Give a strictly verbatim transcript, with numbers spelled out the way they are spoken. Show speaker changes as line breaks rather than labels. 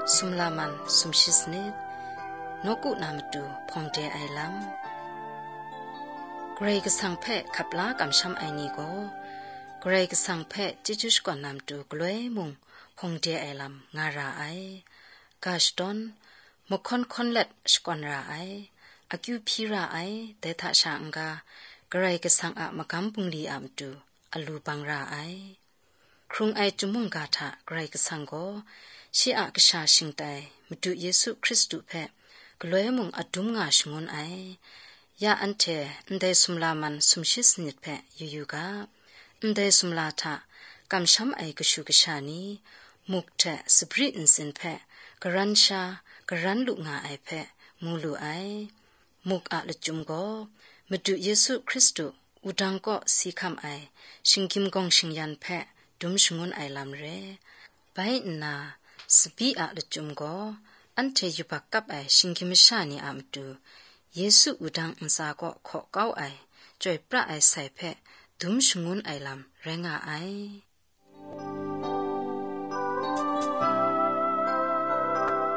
สุมลามันสุมชิสเนตนกุนามตูพงเดไอลัมเกรกสังเพขับลากำช้ำไอนีโกเกรกสังเพจิจุชก่อนนามตูกล้วยมุงพงเดไอลัมงาราไอกาชตอนมุคอนคอนเล็ดสกอนราไออากิวพีราไอเดทะชาอังกาเกรกสังอะมะกัมปุงลีอามตูอลูบังราไอครุงไอจุมุงกาทะเกรกสังโกชีอะกชาชิงไตมดุเยซูคริสต์เพกล้วยมุงอดุมงาชงุนไอยาอันเทอันเดสุมลามันสุมชิสนิดเพยูยูกาอันเดสุมลาทะกำช้ำไอกชูกชานีมุกเทสปริอินสินเพกรันชากรันลุงาไอเพมูลูไอมุกอะลจุมโกมดุเยซูคริสต์อุดังก็สีคำไอชิงกิมกงชิงยันเพดุมชงุนไอลำเรไปนาสปีอะลจุมโกอันเทยุปักกับไอชิงกิมชานีอามตูเยซูอุดังอันซาก็ขอเก้าไอจอยพระไอใส่เพดุมชงุนไอลำแรงาไอ